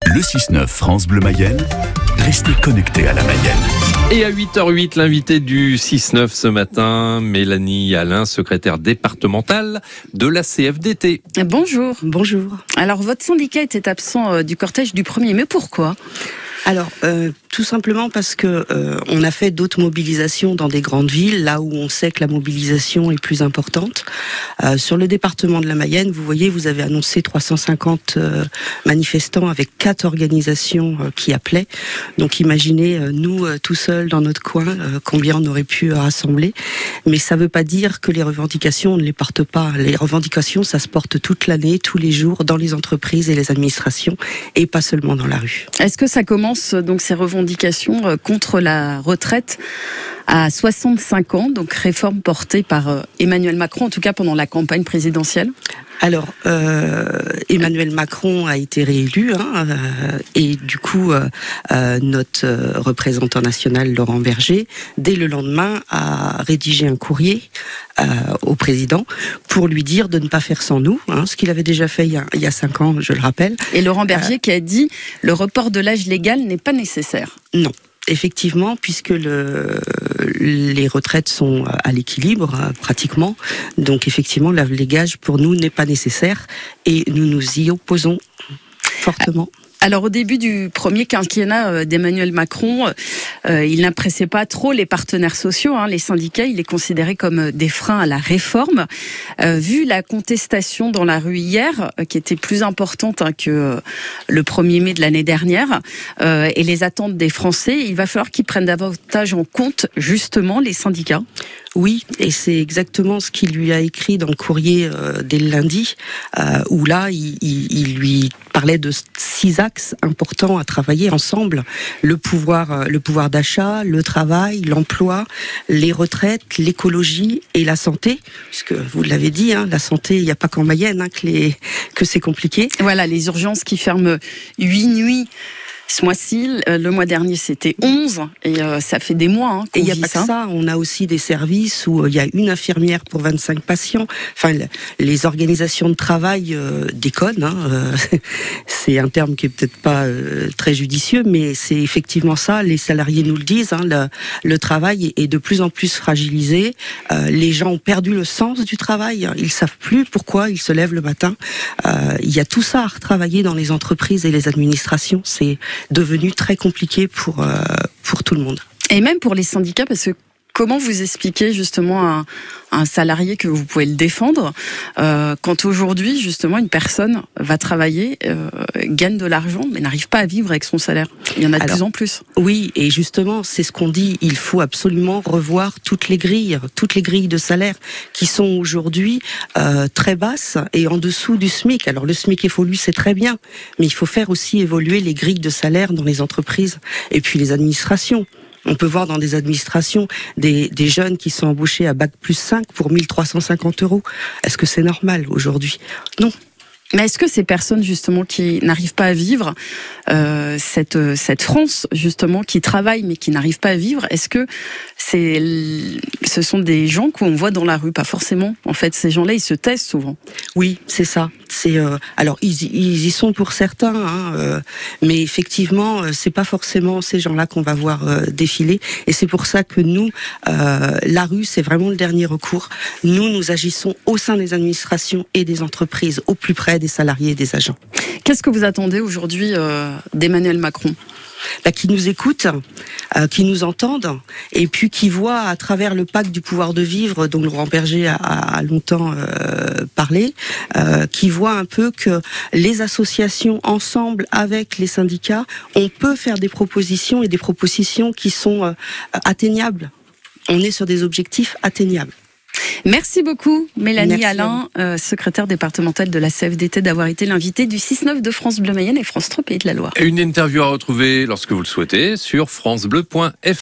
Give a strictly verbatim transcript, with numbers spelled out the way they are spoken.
Le six neuf France Bleu Mayenne, restez connectés à la Mayenne. Et à huit heures huit, l'invité du six neuf ce matin, Mélanie Alain, secrétaire départementale de la C F D T. Bonjour. Bonjour. Alors, votre syndicat était absent du cortège du premier mai. Pourquoi ? Alors, euh, tout simplement parce que euh, on a fait d'autres mobilisations dans des grandes villes, là où on sait que la mobilisation est plus importante. Euh, sur le département de la Mayenne, vous voyez, vous avez annoncé trois cent cinquante euh, manifestants avec quatre organisations euh, qui appelaient. Donc, imaginez, euh, nous, euh, tout seuls dans notre coin, euh, combien on aurait pu euh, rassembler. Mais ça ne veut pas dire que les revendications, on ne les porte pas. Les revendications, ça se porte toute l'année, tous les jours, dans les entreprises et les administrations, et pas seulement dans la rue. Est-ce que ça commence donc ces revendications contre la retraite à soixante-cinq ans, donc réforme portée par Emmanuel Macron, en tout cas pendant la campagne présidentielle ? Alors, euh, Emmanuel Macron a été réélu, hein, euh, et du coup, euh, euh, notre euh, représentant national, Laurent Berger, dès le lendemain, a rédigé un courrier euh, au président pour lui dire de ne pas faire sans nous, hein, ce qu'il avait déjà fait il y a, il y a cinq ans, je le rappelle. Et Laurent Berger euh, qui a dit « le report de l'âge légal n'est pas nécessaire ». Non. Effectivement, puisque le, les retraites sont à l'équilibre, pratiquement. Donc, effectivement, l'âge légal, pour nous, n'est pas nécessaire. Et nous nous y opposons fortement. Alors, au début du premier quinquennat d'Emmanuel Macron, euh, il n'appréciait pas trop les partenaires sociaux, hein, les syndicats. Il les considérait comme des freins à la réforme. Euh, vu la contestation dans la rue hier, euh, qui était plus importante hein, que euh, le premier mai de l'année dernière, euh, et les attentes des Français, il va falloir qu'ils prennent davantage en compte, justement, les syndicats. Oui, et c'est exactement ce qu'il lui a écrit dans le courrier euh, dès le lundi, euh, où là, il, il, il lui parlait de six axes importants à travailler ensemble. Le pouvoir, euh, le pouvoir d'achat, le travail, l'emploi, les retraites, l'écologie et la santé. Puisque vous l'avez dit, hein, la santé, il n'y a pas qu'en Mayenne hein, que, les, que c'est compliqué. Voilà, les urgences qui ferment huit nuits. Ce mois-ci, le mois dernier, c'était onze, et euh, ça fait des mois hein, qu'on Et il n'y a vit pas ça. que ça, on a aussi des services où il y a une infirmière pour vingt-cinq patients. Enfin, les organisations de travail euh, déconnent. Hein, euh, c'est un terme qui est peut-être pas euh, très judicieux, mais c'est effectivement ça. Les salariés nous le disent. Hein, le, le travail est de plus en plus fragilisé. Euh, les gens ont perdu le sens du travail. Ils savent plus pourquoi ils se lèvent le matin. Euh, il y a tout ça à retravailler dans les entreprises et les administrations. C'est devenu très compliqué pour, euh, pour tout le monde. Et même pour les syndicats, parce que comment vous expliquez justement à un, à un salarié que vous pouvez le défendre euh, quand aujourd'hui justement une personne va travailler, euh, gagne de l'argent mais n'arrive pas à vivre avec son salaire? Il y en a de Alors, plus en plus. Oui, et justement c'est ce qu'on dit, il faut absolument revoir toutes les grilles, toutes les grilles de salaire qui sont aujourd'hui euh, très basses et en dessous du SMIC. Alors le SMIC évolue, c'est très bien, mais il faut faire aussi évoluer les grilles de salaire dans les entreprises et puis les administrations. On peut voir dans des administrations des, des jeunes qui sont embauchés à bac plus cinq pour mille trois cent cinquante euros. Est-ce que c'est normal aujourd'hui? Non. Mais est-ce que ces personnes justement qui n'arrivent pas à vivre euh, cette cette France justement qui travaille mais qui n'arrivent pas à vivre, est-ce que c'est ce sont des gens qu'on voit dans la rue? Pas forcément. En fait, ces gens-là, ils se taisent souvent. Oui, c'est ça. C'est euh, alors ils, ils y sont pour certains, hein, euh, mais effectivement, euh, c'est pas forcément ces gens-là qu'on va voir euh, défiler. Et c'est pour ça que nous, euh, la rue, c'est vraiment le dernier recours. Nous, nous agissons au sein des administrations et des entreprises, au plus près des salariés et des agents. Qu'est-ce que vous attendez aujourd'hui euh, d'Emmanuel Macron? Bah, qui nous écoutent, euh, qui nous entendent, et puis qui voient à travers le pacte du pouvoir de vivre, dont Laurent Berger a, a longtemps euh, parlé, euh, qui voient un peu que les associations, ensemble avec les syndicats, on peut faire des propositions et des propositions qui sont euh, atteignables. On est sur des objectifs atteignables. Merci beaucoup Mélanie Merci Alain, euh, secrétaire départementale de la C F D T, d'avoir été l'invitée du six neuf de France Bleu Mayenne et France trois Pays de la Loire. Une interview à retrouver lorsque vous le souhaitez sur francebleu point f r.